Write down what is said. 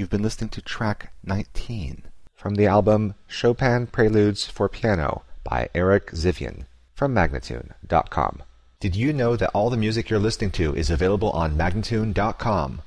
You've been listening to track 19 from the album Chopin Preludes for Piano by Eric Zivian from Magnatune.com. Did you know that all the music you're listening to is available on Magnatune.com?